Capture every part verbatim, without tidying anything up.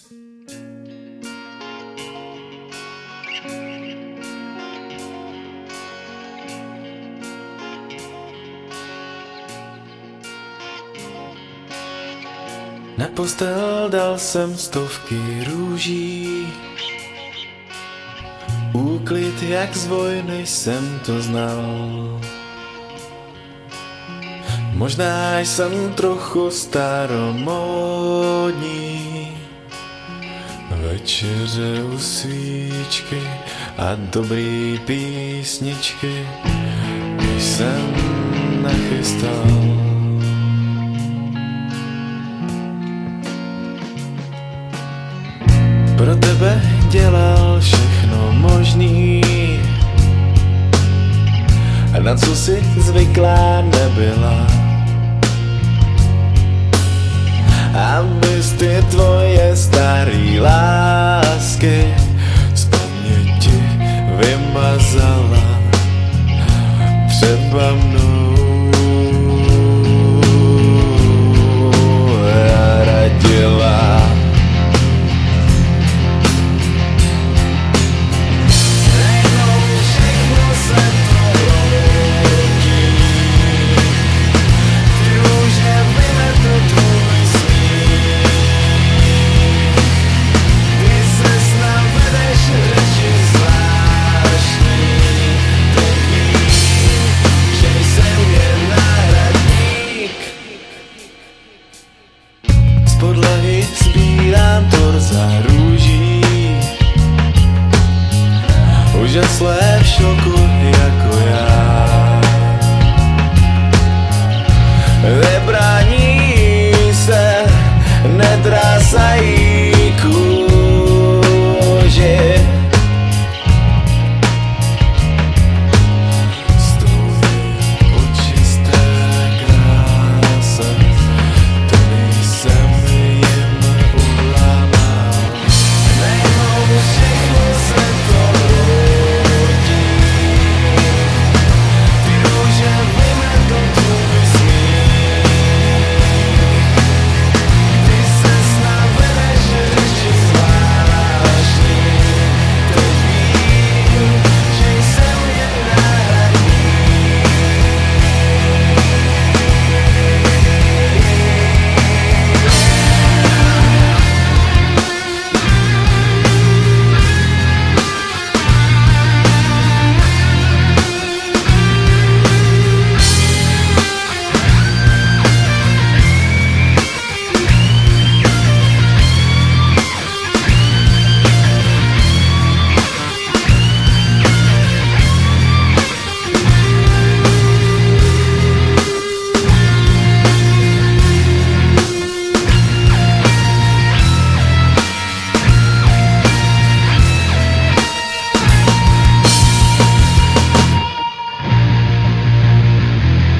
Na postel dal jsem stovky růží, úklid jak z vojny jsem to znal. Možná jsem trochu staromódní, večeře u svíčky a dobrý písničky jsem nachystal. Pro tebe dělal všechno možný, a na co si zvyklá nebyla, abys ty tvoje starý lásky z paměti vymazala třeba mnou a radila. Z podlahy sbírám torza růží, úžaslé v šoku jako já. Nebrání se, nedrásají kůži.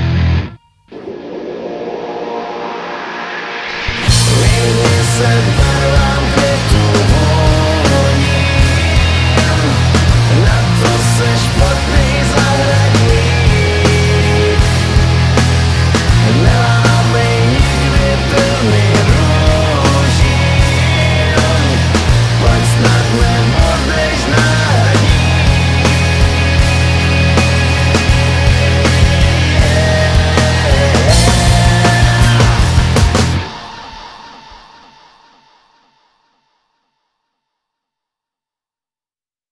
Said